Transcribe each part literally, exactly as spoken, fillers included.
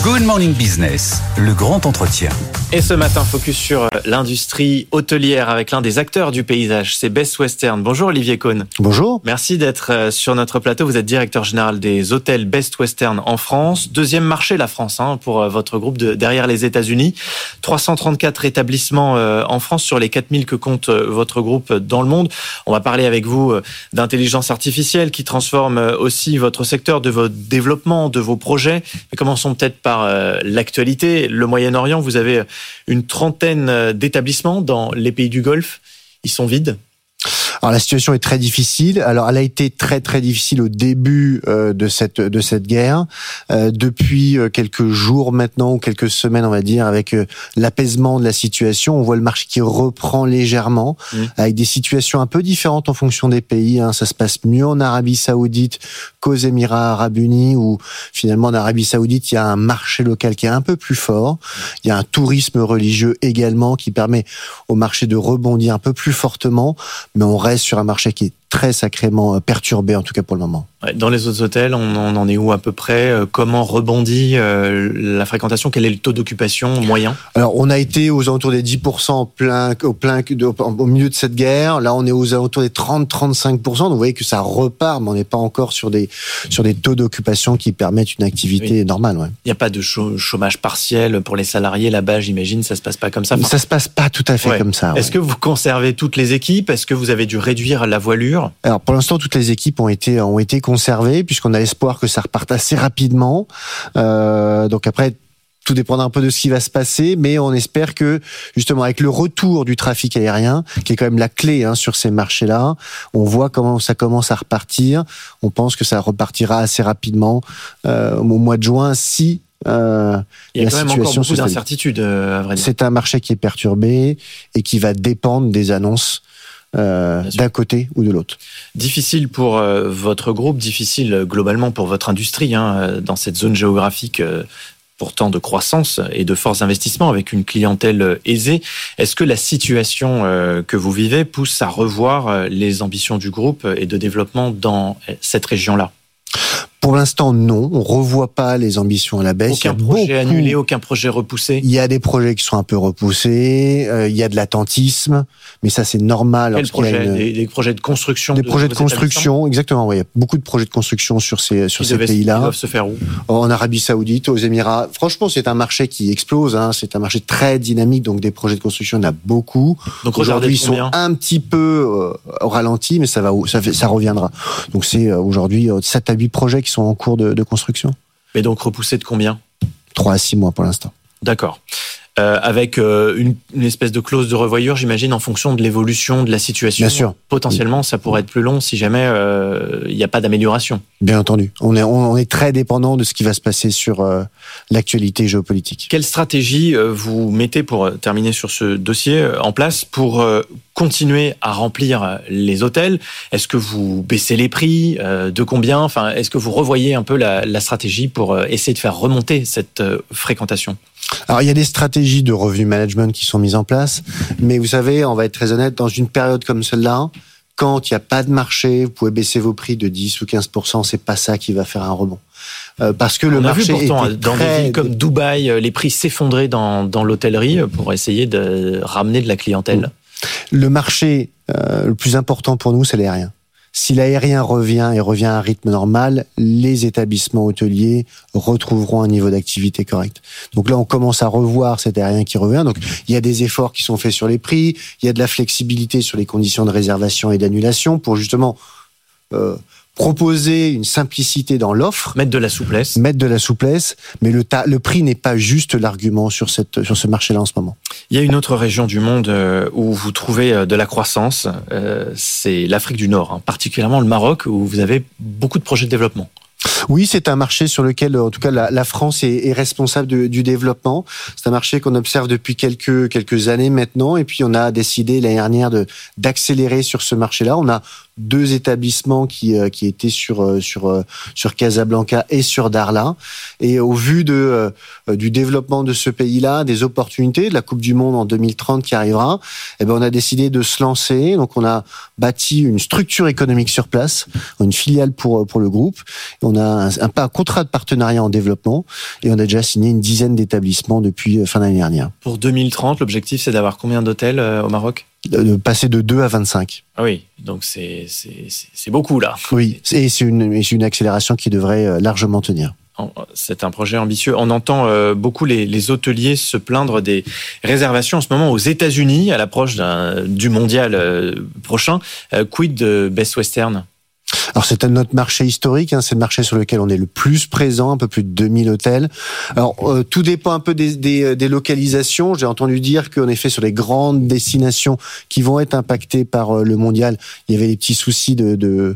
Good Morning Business, le grand entretien. Et ce matin, focus sur l'industrie hôtelière avec l'un des acteurs du paysage, c'est Best Western. Bonjour Olivier Cohn. Bonjour. Merci d'être sur notre plateau. Vous êtes directeur général des hôtels Best Western en France. Deuxième marché, la France, hein, pour votre groupe de, derrière les États-Unis. trois cent trente-quatre établissements en France sur les quatre mille que compte votre groupe dans le monde. On va parler avec vous d'intelligence artificielle qui transforme aussi votre secteur, de votre développement, de vos projets. Mais commençons peut-être par l'actualité. Le Moyen-Orient, vous avez une trentaine d'établissements dans les pays du Golfe. Ils sont vides. Alors la situation est très difficile. Alors elle a été très très difficile au début euh, de cette de cette guerre. Euh, depuis quelques jours maintenant ou quelques semaines, on va dire, avec euh, l'apaisement de la situation, on voit le marché qui reprend légèrement, mmh. avec des situations un peu différentes en fonction des pays. Hein. Ça se passe mieux en Arabie Saoudite qu'aux Émirats Arabes Unis, où finalement en Arabie Saoudite il y a un marché local qui est un peu plus fort. Il y a un tourisme religieux également qui permet au marché de rebondir un peu plus fortement, mais on reste sur un marché qui est très sacrément perturbé, en tout cas pour le moment. Dans les autres hôtels, on en est où à peu près ? Comment rebondit la fréquentation ? Quel est le taux d'occupation moyen ? Alors, on a été aux alentours des dix pour cent au, plein, au, plein, au milieu de cette guerre. Là, on est aux alentours des trente à trente-cinq pour cent. Donc, vous voyez que ça repart, mais on n'est pas encore sur des, sur des taux d'occupation qui permettent une activité oui. normale. Ouais. Il n'y a pas de chômage partiel pour les salariés là-bas, j'imagine. Ça ne se passe pas comme ça. Ça ne se passe pas tout à fait ouais. comme ça. Ouais. Est-ce que vous conservez toutes les équipes ? Est-ce que vous avez dû réduire la voilure ? Alors pour l'instant, toutes les équipes ont été ont été conservées puisqu'on a l'espoir que ça reparte assez rapidement. Euh, donc après, tout dépendra un peu de ce qui va se passer, mais on espère que justement avec le retour du trafic aérien, qui est quand même la clé hein, sur ces marchés-là, on voit comment ça commence à repartir. On pense que ça repartira assez rapidement euh, au mois de juin si. Euh, Il y a quand même encore beaucoup d'incertitudes, à vrai dire. C'est un marché qui est perturbé et qui va dépendre des annonces. Euh, d'un côté ou de l'autre. Difficile pour euh, votre groupe, difficile globalement pour votre industrie, hein, dans cette zone géographique euh, pourtant de croissance et de forts investissements avec une clientèle aisée. Est-ce que la situation euh, que vous vivez pousse à revoir euh, les ambitions du groupe et de développement dans cette région-là ? Pour l'instant, non. On revoit pas les ambitions à la baisse. Aucun projet beaucoup... annulé, aucun projet repoussé. Il y a des projets qui sont un peu repoussés. Euh, il y a de l'attentisme, mais ça c'est normal. Quels projets ? Une... des, des projets de construction. Des de projets de construction, exactement. Ouais, il y a beaucoup de projets de construction sur ces sur qui ces devaient, pays-là. Qui doivent se faire où ? En Arabie Saoudite, aux Émirats. Franchement, c'est un marché qui explose. Hein. C'est un marché très dynamique, donc des projets de construction, il y en a beaucoup. Donc aujourd'hui, ils sont un petit peu euh, au ralenti, mais ça va, ça, ça reviendra. Donc c'est euh, aujourd'hui euh, sept à huit projets qui sont en cours de, de construction. Mais donc repoussé de combien ? trois à six mois pour l'instant. D'accord. Euh, avec euh, une, une espèce de clause de revoyure, j'imagine, en fonction de l'évolution de la situation. Bien sûr. Potentiellement, ça pourrait être plus long si jamais il euh, n'y a pas d'amélioration. Bien entendu. On est, on est très dépendant de ce qui va se passer sur euh, l'actualité géopolitique. Quelle stratégie euh, vous mettez, pour terminer sur ce dossier, euh, en place pour euh, continuer à remplir les hôtels ? Est-ce que vous baissez les prix ? euh, De combien ? Enfin, est-ce que vous revoyez un peu la, la stratégie pour euh, essayer de faire remonter cette euh, fréquentation ? Alors, il y a des stratégies de revenu management qui sont mises en place, mais vous savez, on va être très honnête, dans une période comme celle-là, quand il n'y a pas de marché, vous pouvez baisser vos prix de dix ou quinze pour cent, c'est pas ça qui va faire un rebond. Euh, parce que le on marché a vu pourtant, était dans très... des villes comme Dubaï, les prix s'effondraient dans, dans l'hôtellerie pour essayer de ramener de la clientèle. Le marché euh, le plus important pour nous, c'est l'aérien. Si l'aérien revient et revient à un rythme normal, les établissements hôteliers retrouveront un niveau d'activité correct. Donc là, on commence à revoir cet aérien qui revient. Donc, il y a des efforts qui sont faits sur les prix, il y a de la flexibilité sur les conditions de réservation et d'annulation pour justement euh, proposer une simplicité dans l'offre. Mettre de la souplesse. Mettre de la souplesse, mais le, ta- le prix n'est pas juste l'argument sur, cette, sur ce marché-là en ce moment. Il y a une autre région du monde où vous trouvez de la croissance, c'est l'Afrique du Nord, particulièrement le Maroc, où vous avez beaucoup de projets de développement. Oui, c'est un marché sur lequel, en tout cas, la, la France est, est responsable de, du développement. C'est un marché qu'on observe depuis quelques quelques années maintenant, et puis on a décidé l'année dernière de d'accélérer sur ce marché-là. On a deux établissements qui qui étaient sur sur sur Casablanca et sur Darla, et au vu de du développement de ce pays-là, des opportunités de la Coupe du Monde en deux mille trente qui arrivera, eh ben on a décidé de se lancer. Donc on a bâti une structure économique sur place, une filiale pour pour le groupe. On a un, un, un contrat de partenariat en développement et on a déjà signé une dizaine d'établissements depuis fin d'année dernière. Pour deux mille trente, l'objectif c'est d'avoir combien d'hôtels euh, au Maroc ? De passer de deux à vingt-cinq. Ah oui, donc c'est, c'est, c'est, c'est beaucoup là. Oui, et c'est une, c'est une accélération qui devrait largement tenir. C'est un projet ambitieux. On entend euh, beaucoup les, les hôteliers se plaindre des réservations en ce moment aux États-Unis à l'approche d'un, du mondial euh, prochain. Euh, quid de Best Western ? Alors c'est notre marché historique, hein, c'est le marché sur lequel on est le plus présent, un peu plus de deux mille hôtels. Alors euh, tout dépend un peu des, des, des localisations. J'ai entendu dire qu'en effet sur les grandes destinations qui vont être impactées par euh, le mondial, il y avait des petits soucis de de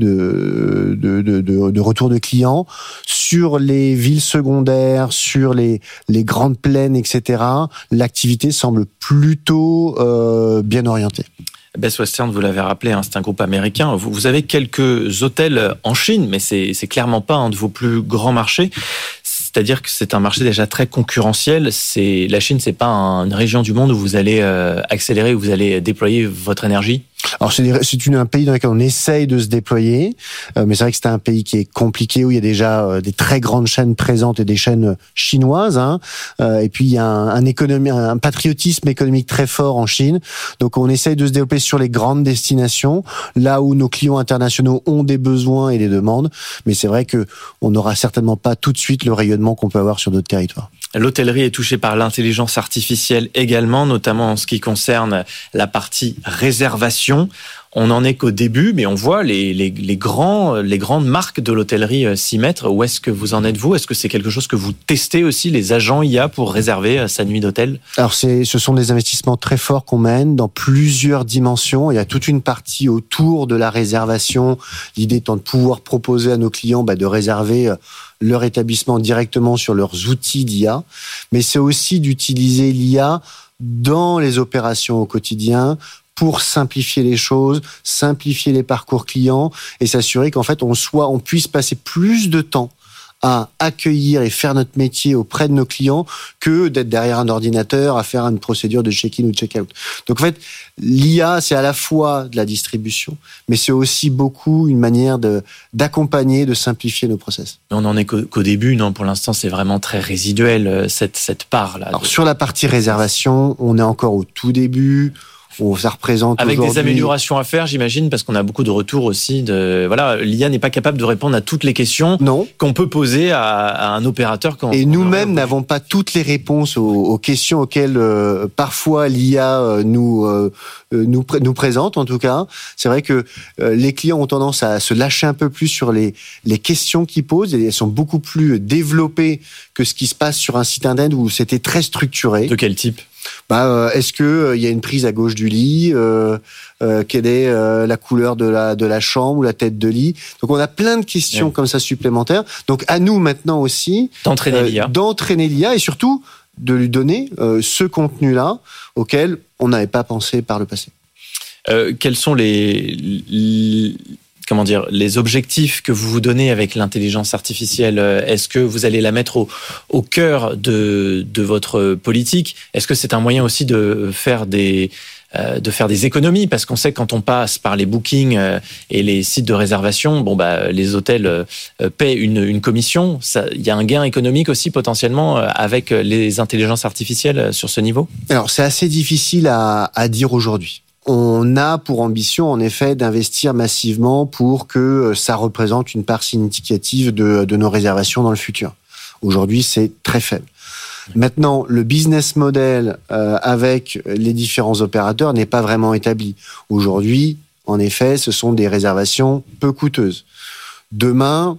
de de, de, de, de retour de clients. Sur les villes secondaires, sur les les grandes plaines, et cetera, l'activité semble plutôt euh, bien orientée. Best Western, vous l'avez rappelé, hein, c'est un groupe américain. Vous, vous avez quelques hôtels en Chine, mais c'est, c'est clairement pas un de vos plus grands marchés. C'est-à-dire que c'est un marché déjà très concurrentiel. C'est, la Chine, c'est pas une région du monde où vous allez euh, accélérer, où vous allez déployer votre énergie. Alors c'est, des, c'est une, un pays dans lequel on essaye de se déployer, euh, mais c'est vrai que c'est un pays qui est compliqué, où il y a déjà euh, des très grandes chaînes présentes et des chaînes chinoises, hein, euh, et puis il y a un, un, économie, un patriotisme économique très fort en Chine, donc on essaye de se développer sur les grandes destinations, là où nos clients internationaux ont des besoins et des demandes, mais c'est vrai que on n'aura certainement pas tout de suite le rayonnement qu'on peut avoir sur d'autres territoires. L'hôtellerie est touchée par l'intelligence artificielle également, notamment en ce qui concerne la partie réservation. On n'en est qu'au début, mais on voit les, les, les, grands, les grandes marques de l'hôtellerie s'y mettre. Où est-ce que vous en êtes, vous ? Est-ce que c'est quelque chose que vous testez aussi, les agents I A, pour réserver sa nuit d'hôtel ? Alors, c'est, ce sont des investissements très forts qu'on mène dans plusieurs dimensions. Il y a toute une partie autour de la réservation. L'idée étant de pouvoir proposer à nos clients bah, de réserver leur établissement directement sur leurs outils d'I A. Mais c'est aussi d'utiliser l'I A dans les opérations au quotidien pour simplifier les choses, simplifier les parcours clients et s'assurer qu'en fait on soit, on puisse passer plus de temps à accueillir et faire notre métier auprès de nos clients que d'être derrière un ordinateur à faire une procédure de check-in ou de check-out. Donc en fait, l'I A, c'est à la fois de la distribution, mais c'est aussi beaucoup une manière de, d'accompagner, de simplifier nos process. On n'en est qu'au, qu'au début, non ? Pour l'instant, c'est vraiment très résiduel, cette, cette part-là. Alors sur la partie réservation, on est encore au tout début. Ça représente avec aujourd'hui... des améliorations à faire, j'imagine, parce qu'on a beaucoup de retours aussi. De voilà, l'I A n'est pas capable de répondre à toutes les questions non. qu'on peut poser à, à un opérateur. Quand et nous-mêmes n'avons pas toutes les réponses aux, aux questions auxquelles euh, parfois l'I A euh, nous euh, nous nous présente. En tout cas, c'est vrai que euh, les clients ont tendance à se lâcher un peu plus sur les les questions qu'ils posent. Et elles sont beaucoup plus développées que ce qui se passe sur un site internet où c'était très structuré. De quel type ? Bah, euh, est-ce que euh, il y a une prise à gauche du lit euh, euh, Quelle est euh, la couleur de la de la chambre ou la tête de lit ? Donc on a plein de questions ouais. comme ça supplémentaires. Donc à nous maintenant aussi d'entraîner l'I A, euh, d'entraîner l'I A et surtout de lui donner euh, ce contenu-là auquel on n'avait pas pensé par le passé. Euh, quels sont les, les comment dire, les objectifs que vous vous donnez avec l'intelligence artificielle? Est-ce que vous allez la mettre au, au cœur de, de votre politique? Est-ce que c'est un moyen aussi de faire des, euh, de faire des économies? Parce qu'on sait que quand on passe par les bookings et les sites de réservation, bon bah les hôtels paient une, une commission. Il y a un gain économique aussi potentiellement avec les intelligences artificielles sur ce niveau? Alors c'est assez difficile à, à dire aujourd'hui. On a pour ambition, en effet, d'investir massivement pour que ça représente une part significative de, de nos réservations dans le futur. Aujourd'hui, c'est très faible. Maintenant, le business model euh, avec les différents opérateurs n'est pas vraiment établi. Aujourd'hui, en effet, ce sont des réservations peu coûteuses. Demain,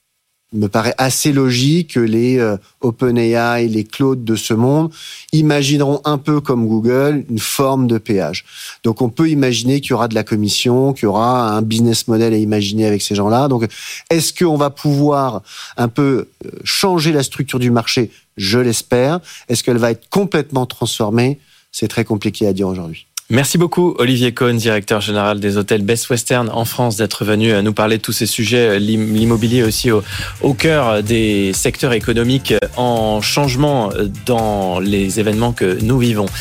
il me paraît assez logique que les euh, OpenAI, les Claude de ce monde imagineront un peu comme Google une forme de péage. Donc on peut imaginer qu'il y aura de la commission, qu'il y aura un business model à imaginer avec ces gens-là. Donc est-ce qu'on va pouvoir un peu changer la structure du marché? Je l'espère. Est-ce qu'elle va être complètement transformée? C'est très compliqué à dire aujourd'hui. Merci beaucoup Olivier Cohn, directeur général des hôtels Best Western en France, d'être venu nous parler de tous ces sujets, l'immobilier aussi au, au cœur des secteurs économiques en changement dans les événements que nous vivons.